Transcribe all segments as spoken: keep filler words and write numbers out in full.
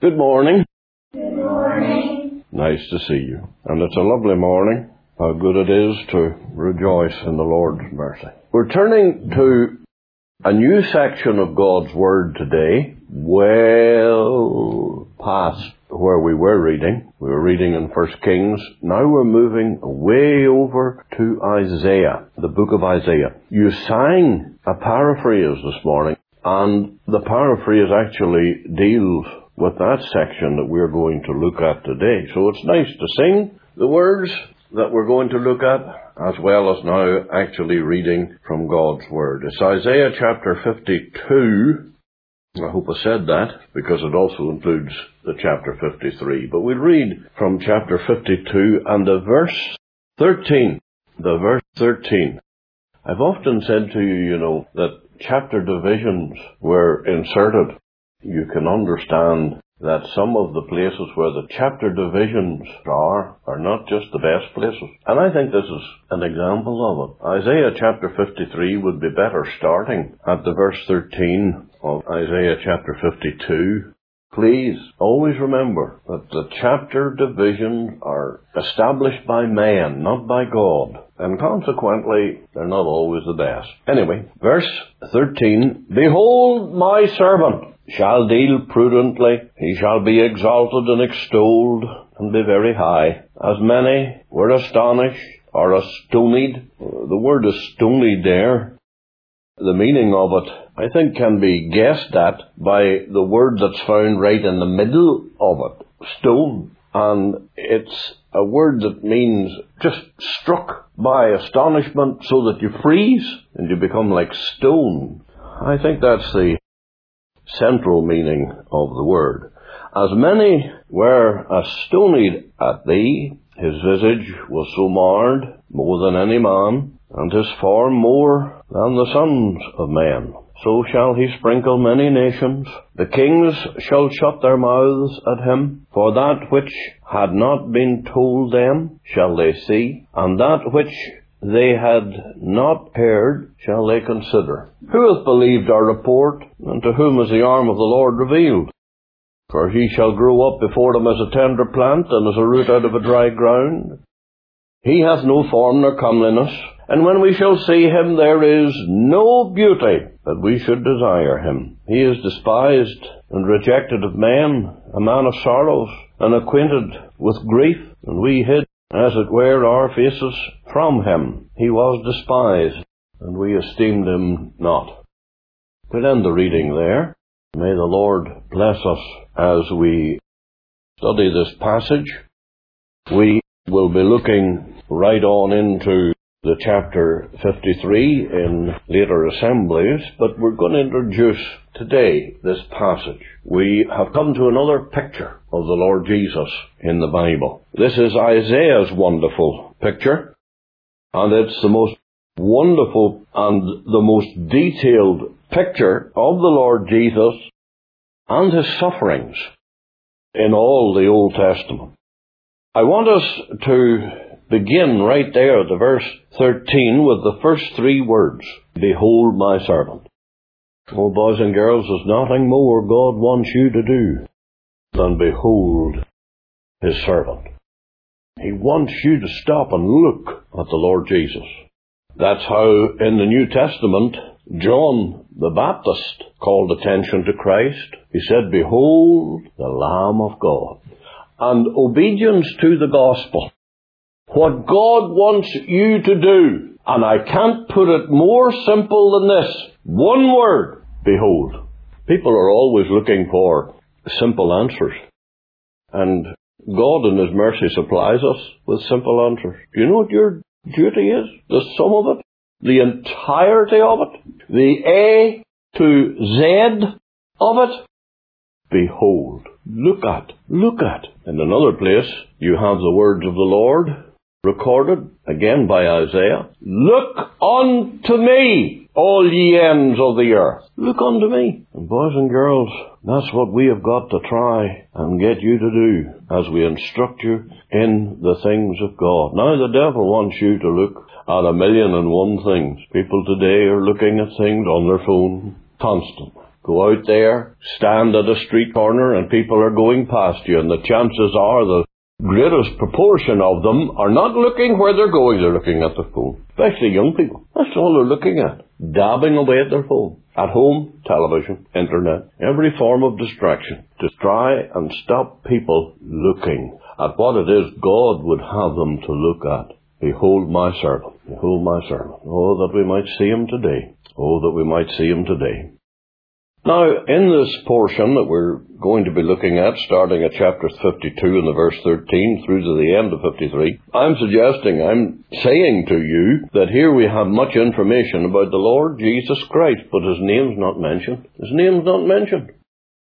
Good morning. Good morning. Nice to see you. And it's a lovely morning. How good it is to rejoice in the Lord's mercy. We're turning to a new section of God's Word today, well past where we were reading. We were reading in First Kings. Now we're moving way over to Isaiah, the book of Isaiah. You sang a paraphrase this morning, and the paraphrase actually deals with that section that we're going to look at today. So it's nice to sing the words that we're going to look at, as well as now actually reading from God's Word. It's Isaiah chapter fifty-two. I hope I said that, because it also includes the chapter fifty-three. But we'll read from chapter fifty-two and the verse thirteen. The verse thirteen. I've often said to you, you know, that chapter divisions were inserted. You can understand that some of the places where the chapter divisions are, are not just the best places. And I think this is an example of it. Isaiah chapter fifty-three would be better starting at the verse thirteen of Isaiah chapter fifty-two. Please always remember that the chapter divisions are established by man, not by God. And consequently, they're not always the best. Anyway, verse thirteen, Behold, my servant shall deal prudently, he shall be exalted and extolled, and be very high. As many were astonished, or astonied. The word astonied there, the meaning of it, I think, can be guessed at by the word that's found right in the middle of it, stone. And it's a word that means just struck by astonishment so that you freeze and you become like stone. I think that's the central meaning of the word. As many were astonied at thee, his visage was so marred, more than any man, and his form more than the sons of men. So shall he sprinkle many nations. The kings shall shut their mouths at him. For that which had not been told them shall they see, and that which they had not heard shall they consider. Who hath believed our report, and to whom is the arm of the Lord revealed? For he shall grow up before him as a tender plant, and as a root out of a dry ground. He hath no form nor comeliness, and when we shall see him, there is no beauty that we should desire him. He is despised and rejected of men, a man of sorrows, and acquainted with grief, and we hid, as it were, our faces from him. He was despised, and we esteemed him not. We'll end the reading there. May the Lord bless us as we study this passage. We will be looking right on into the chapter fifty-three in later assemblies, but we're going to introduce today this passage. We have come to another picture of the Lord Jesus in the Bible. This is Isaiah's wonderful picture, and it's the most wonderful and the most detailed picture of the Lord Jesus and his sufferings in all the Old Testament. I want us to begin right there at the verse thirteen with the first three words, Behold my servant. Oh, boys and girls, there's nothing more God wants you to do than behold his servant. He wants you to stop and look at the Lord Jesus. That's how in the New Testament, John the Baptist called attention to Christ. He said, Behold the Lamb of God. And obedience to the gospel, what God wants you to do, and I can't put it more simple than this, one word, behold. People are always looking for simple answers, and God in his mercy supplies us with simple answers. Do you know what your duty is? The sum of it? The entirety of it? The A to Z of it? Behold. Look at. Look at. In another place, you have the words of the Lord recorded, again by Isaiah. Look unto me, all ye ends of the earth. Look unto me. And boys and girls, that's what we have got to try and get you to do as we instruct you in the things of God. Now the devil wants you to look at a million and one things. People today are looking at things on their phone constantly. Go out there, stand at a street corner, and people are going past you, and the chances are the greatest proportion of them are not looking where they're going, they're looking at their phone. Especially young people. That's all they're looking at. Dabbing away at their phone. At home, television, internet, every form of distraction to try and stop people looking at what it is God would have them to look at. Behold my servant. Behold my servant. Oh, that we might see him today. Oh, that we might see him today. Now, in this portion that we're going to be looking at, starting at chapter fifty-two and the verse thirteen through to the end of fifty-three, I'm suggesting, I'm saying to you that here we have much information about the Lord Jesus Christ, but his name's not mentioned. His name's not mentioned.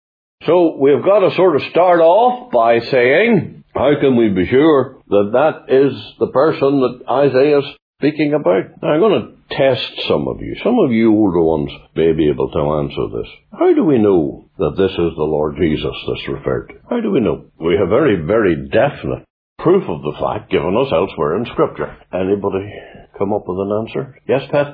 So we've got to sort of start off by saying, how can we be sure that that is the person that Isaiah's speaking about? Now, I'm going to test some of you. Some of you older ones may be able to answer this. How do we know that this is the Lord Jesus that's referred to? How do we know? We have very, very definite proof of the fact given us elsewhere in Scripture. Anybody come up with an answer? Yes, Pat?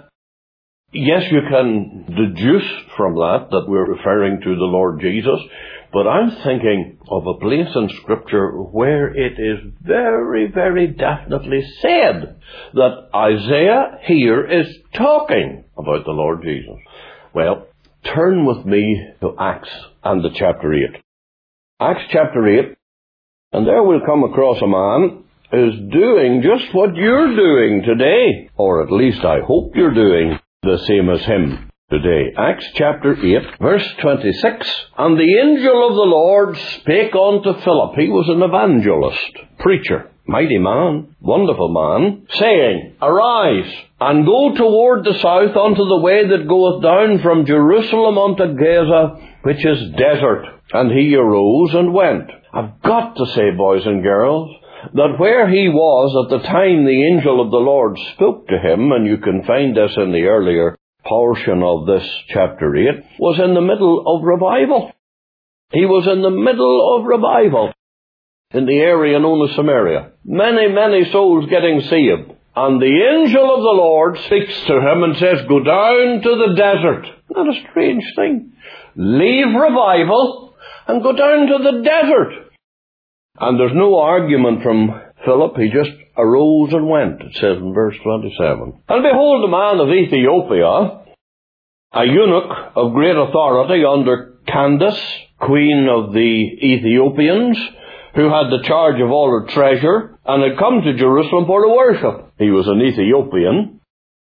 Yes, you can deduce from that that we're referring to the Lord Jesus, but I'm thinking of a place in Scripture where it is very, very definitely said that Isaiah here is talking about the Lord Jesus. Well, turn with me to Acts and the chapter eight. Acts chapter eight, and there we'll come across a man who's doing just what you're doing today, or at least I hope you're doing the same as him today. Acts chapter eight, verse twenty-six. And the angel of the Lord spake unto Philip. He was an evangelist, preacher, mighty man, wonderful man, saying, Arise, and go toward the south unto the way that goeth down from Jerusalem unto Gaza, which is desert. And he arose and went. I've got to say, boys and girls, that where he was at the time the angel of the Lord spoke to him, and you can find this in the earlier portion of this chapter eight, was in the middle of revival. He was in the middle of revival in the area known as Samaria. Many, many souls getting saved. And the angel of the Lord speaks to him and says, Go down to the desert. Not a strange thing. Leave revival and go down to the desert. And there's no argument from Philip. He just arose and went, it says in verse twenty-seven. And behold, a man of Ethiopia, a eunuch of great authority under Candace, queen of the Ethiopians, who had the charge of all her treasure, and had come to Jerusalem for to worship. He was an Ethiopian,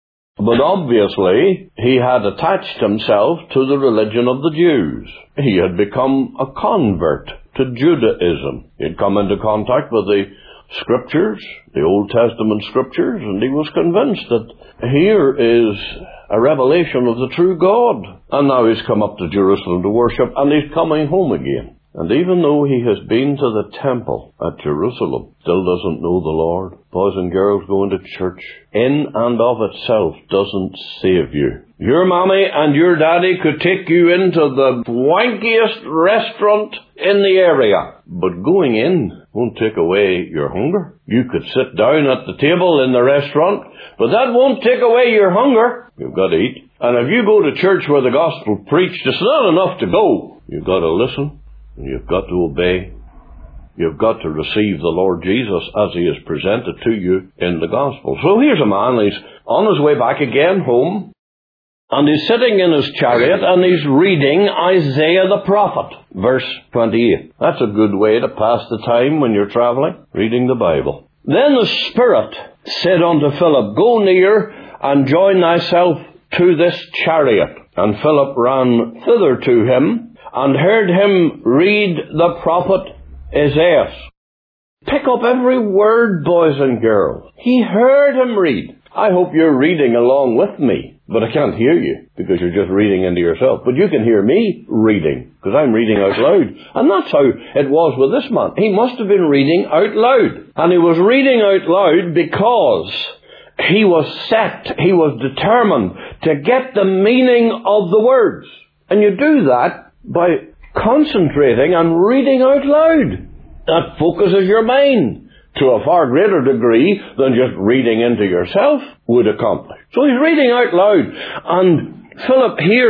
but obviously he had attached himself to the religion of the Jews. He had become a convert to Judaism. He had come into contact with the Scriptures, the Old Testament Scriptures, and he was convinced that here is a revelation of the true God. And now he's come up to Jerusalem to worship, and he's coming home again. And even though he has been to the temple at Jerusalem, still doesn't know the Lord. Boys and girls, going to church in and of itself doesn't save you. Your mommy and your daddy could take you into the wankiest restaurant in the area, but going in won't take away your hunger. You could sit down at the table in the restaurant, but that won't take away your hunger. You've got to eat. And if you go to church where the gospel preached, it's not enough to go. You've got to listen. You've got to obey. You've got to receive the Lord Jesus as he is presented to you in the gospel. So here's a man, he's on his way back again home, and he's sitting in his chariot, and he's reading Isaiah the prophet, verse twenty-eight. That's a good way to pass the time when you're traveling, reading the Bible. Then the Spirit said unto Philip, Go near and join thyself to this chariot. And Philip ran thither to him, and heard him read the prophet Isaiah. Pick up every word, boys and girls. He heard him read. I hope you're reading along with me, but I can't hear you because you're just reading into yourself. But you can hear me reading because I'm reading out loud. And that's how it was with this man. He must have been reading out loud. And he was reading out loud because he was set, he was determined to get the meaning of the words. And you do that by concentrating and reading out loud. That focuses your mind to a far greater degree than just reading into yourself would accomplish. So he's reading out loud, and Philip hears him.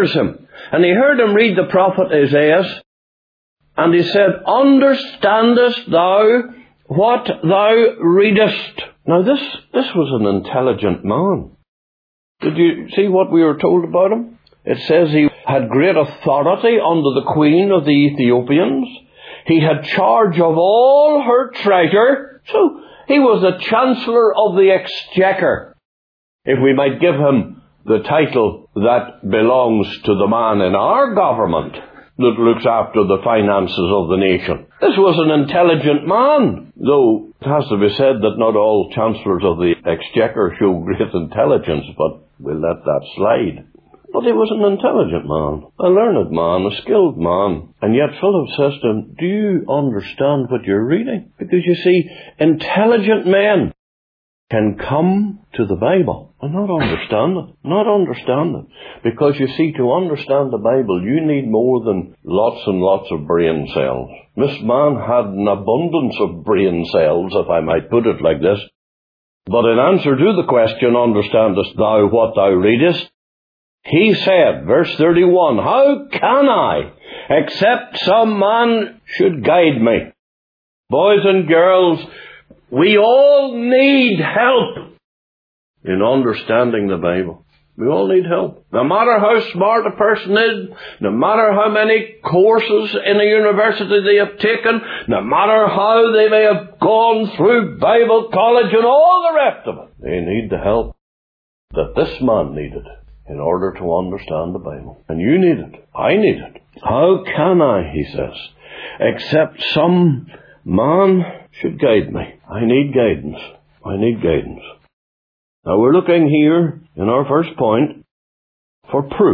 And he heard him read the prophet Isaiah, and he said, Understandest thou what thou readest? Now this, this was an intelligent man. Did you see what we were told about him? It says he had great authority under the queen of the Ethiopians. He had charge of all her treasure. So he was the Chancellor of the Exchequer, if we might give him the title that belongs to the man in our government that looks after the finances of the nation. This was an intelligent man, though it has to be said that not all Chancellors of the Exchequer show great intelligence, but we'll let that slide. But he was an intelligent man, a learned man, a skilled man. And yet Philip says to him, do you understand what you're reading? Because you see, intelligent men can come to the Bible and not understand it. Not understand it. Because you see, to understand the Bible, you need more than lots and lots of brain cells. This man had an abundance of brain cells, if I might put it like this. But in answer to the question, understandest thou what thou readest? He said, verse thirty-one, How can I, except some man should guide me? Boys and girls, we all need help in understanding the Bible. We all need help. No matter how smart a person is, no matter how many courses in a university they have taken, no matter how they may have gone through Bible college and all the rest of it, they need the help that this man needed in order to understand the Bible. And you need it. I need it. How can I, he says, except some man should guide me? I need guidance. I need guidance. Now we're looking here in our first point for proof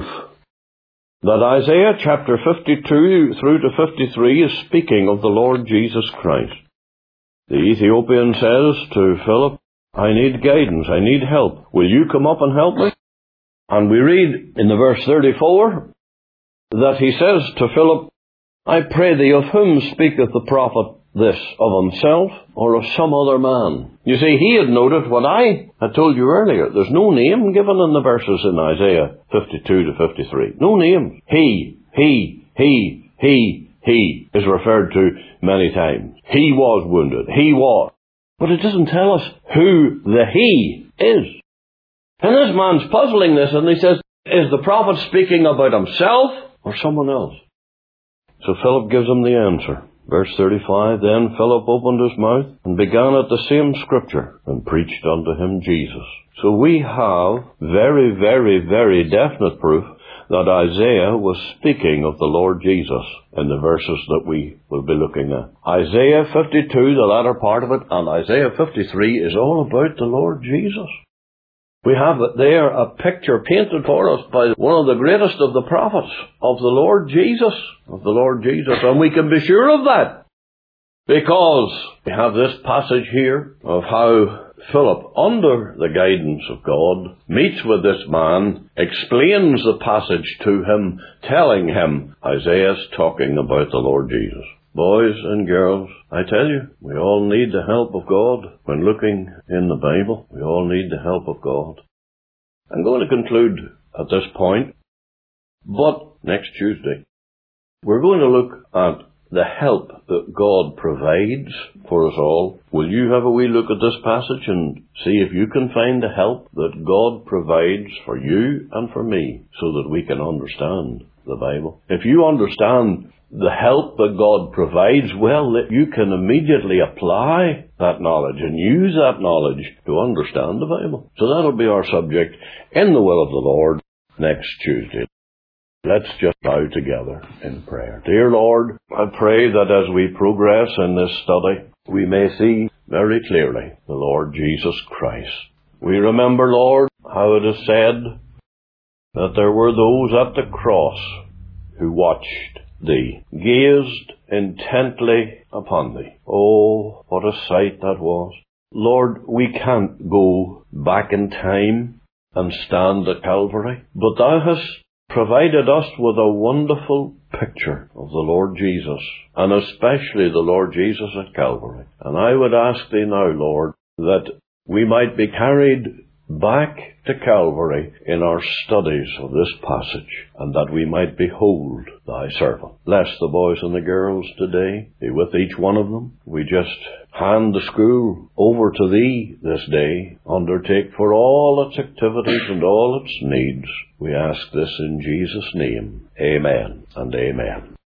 that Isaiah chapter fifty-two through to fifty-three is speaking of the Lord Jesus Christ. The Ethiopian says to Philip, I need guidance. I need help. Will you come up and help me? And we read in the verse thirty-four that he says to Philip, I pray thee, of whom speaketh the prophet this, of himself or of some other man? You see, he had noted what I had told you earlier. There's no name given in the verses in Isaiah fifty-two to fifty-three. No name. He, he, he, he, he is referred to many times. He was wounded. He was. But it doesn't tell us who the he is. And this man's puzzling this, and he says, is the prophet speaking about himself or someone else? So Philip gives him the answer. Verse thirty-five, Then Philip opened his mouth and began at the same scripture and preached unto him Jesus. So we have very, very, very definite proof that Isaiah was speaking of the Lord Jesus in the verses that we will be looking at. Isaiah fifty-two, the latter part of it, and Isaiah fifty-three is all about the Lord Jesus. We have there a picture painted for us by one of the greatest of the prophets, of the Lord Jesus, of the Lord Jesus. And we can be sure of that, because we have this passage here of how Philip, under the guidance of God, meets with this man, explains the passage to him, telling him Isaiah's talking about the Lord Jesus. Boys and girls, I tell you, we all need the help of God when looking in the Bible. We all need the help of God. I'm going to conclude at this point, but next Tuesday, we're going to look at the help that God provides for us all. Will you have a wee look at this passage and see if you can find the help that God provides for you and for me so that we can understand the Bible? If you understand the help that God provides, well, that you can immediately apply that knowledge and use that knowledge to understand the Bible. So that'll be our subject in the will of the Lord next Tuesday. Let's just bow together in prayer. Dear Lord, I pray that as we progress in this study, we may see very clearly the Lord Jesus Christ. We remember, Lord, how it is said that there were those at the cross who watched Thee, gazed intently upon Thee. Oh, what a sight that was. Lord, we can't go back in time and stand at Calvary, but Thou hast provided us with a wonderful picture of the Lord Jesus, and especially the Lord Jesus at Calvary. And I would ask Thee now, Lord, that we might be carried back to Calvary in our studies of this passage, and that we might behold thy servant. Bless the boys and the girls today. Be with each one of them. We just hand the school over to thee this day. Undertake for all its activities and all its needs. We ask this in Jesus' name. Amen and amen.